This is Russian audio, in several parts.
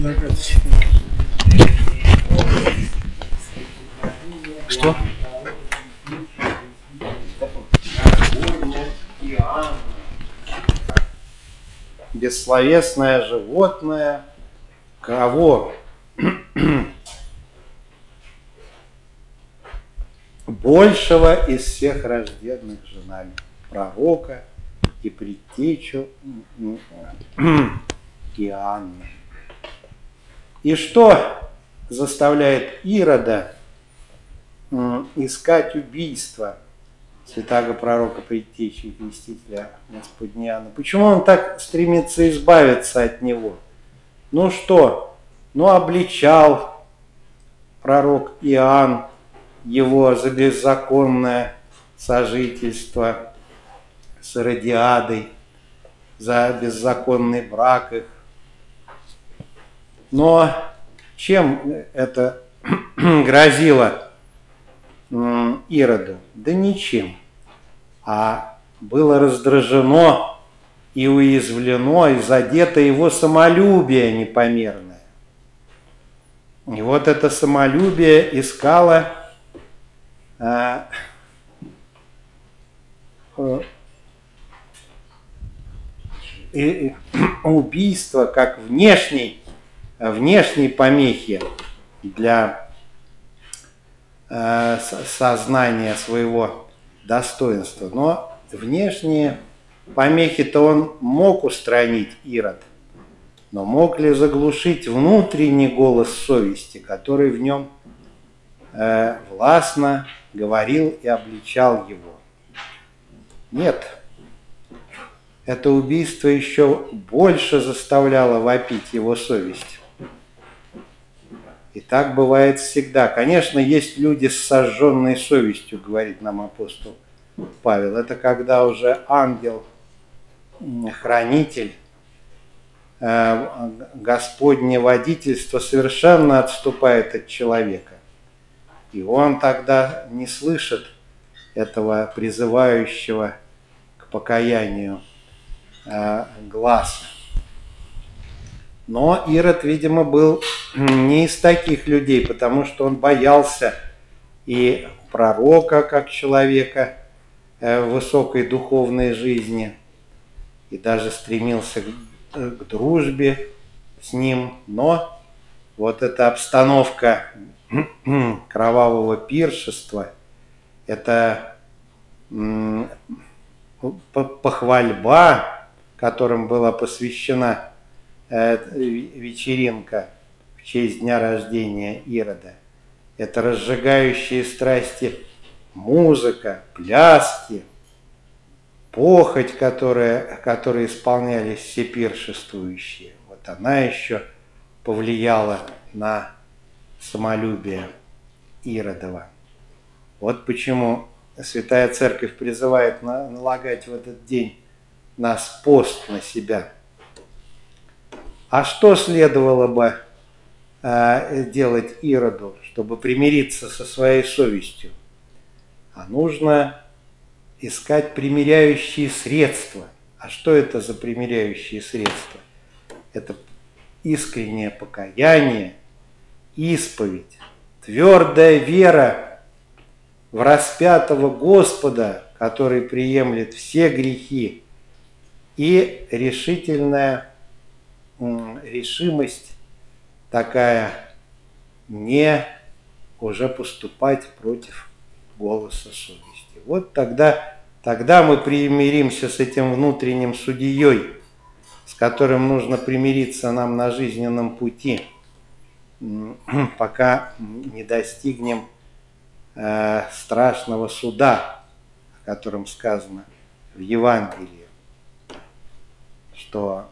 Что? Бессловесное животное, кого большего из всех рожденных женами, пророка и предтечу Иоанна. И что заставляет Ирода искать убийство святаго пророка, предтечи и крестителя Господня Иоанна? Почему он так стремится избавиться от него? Ну что? Ну, обличал пророк Иоанн его за беззаконное сожительство с Иродиадой, за беззаконный брак их. Но чем это грозило Ироду? Да ничем. А было раздражено и уязвлено, и задето его самолюбие непомерное. И вот это самолюбие искало убийство как внешней помехи для сознания своего достоинства. Но внешние помехи-то он мог устранить, Ирод. Но мог ли заглушить внутренний голос совести, который в нем властно говорил и обличал его? Нет. Это убийство еще больше заставляло вопить его совесть. И так бывает всегда. Конечно, есть люди с сожженной совестью, говорит нам апостол Павел. Это когда уже ангел-хранитель, Господне водительство совершенно отступает от человека. И он тогда не слышит этого призывающего к покаянию глаза. Но Ирод, видимо, был не из таких людей, потому что он боялся и пророка как человека в высокой духовной жизни, и даже стремился к дружбе с ним. Но вот эта обстановка кровавого пиршества, это похвальба, которым была посвящена вечеринка в честь дня рождения Ирода, это разжигающие страсти музыка, пляски, похоть, которые исполнялись все пиршествующие. Вот она еще повлияла на самолюбие Иродова. Вот почему Святая Церковь призывает налагать в этот день нас пост на себя. А что следовало бы делать Ироду, чтобы примириться со своей совестью? А нужно искать примиряющие средства. А что это за примиряющие средства? Это искреннее покаяние, исповедь, твердая вера в распятого Господа, который приемлет все грехи, и решительная решимость такая не уже поступать против голоса совести. Вот тогда мы примиримся с этим внутренним судьей, с которым нужно примириться нам на жизненном пути, пока не достигнем страшного суда, о котором сказано в Евангелии, что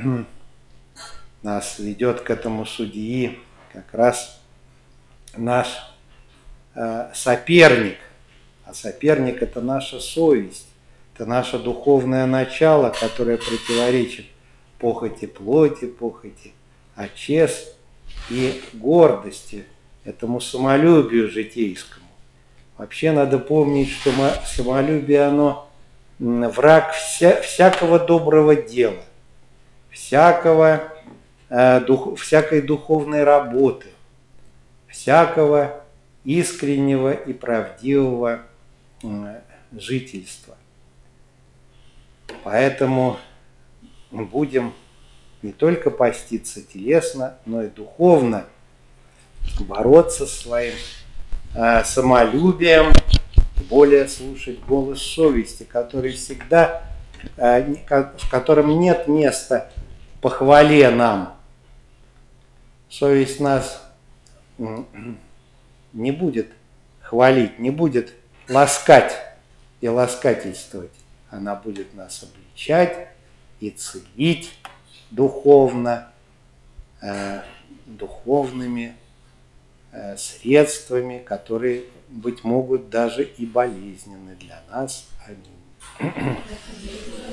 нас ведет к этому судьи как раз наш соперник. А соперник – это наша совесть, это наше духовное начало, которое противоречит похоти плоти, похоти очес и гордости, этому самолюбию житейскому. Вообще надо помнить, что самолюбие, оно враг всякого доброго дела, всякого всякой духовной работы, всякого искреннего и правдивого жительства. Поэтому мы будем не только поститься телесно, но и духовно бороться с своим самолюбием, более слушать голос совести, который всегда, в котором нет места похвале нам. Совесть нас не будет хвалить, не будет ласкать и ласкательствовать. Она будет нас обличать и целить духовно, духовными средствами, которые, быть могут, даже и болезненны для нас. Аминь.